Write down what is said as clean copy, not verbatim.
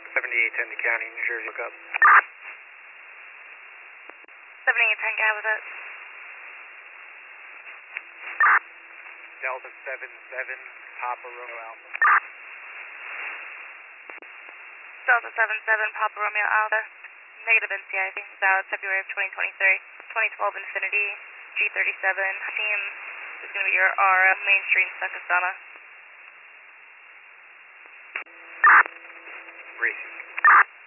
7810 to County, New Jersey, look up. 7810, can I have that? Delta 77, Papa Romeo Alpha. Delta 77, Papa Romeo Alpha. Negative NCI, valid February of 2023. 2012 Infinity G37. Team is going to be your RM, Main Street in Sakasana. Racing.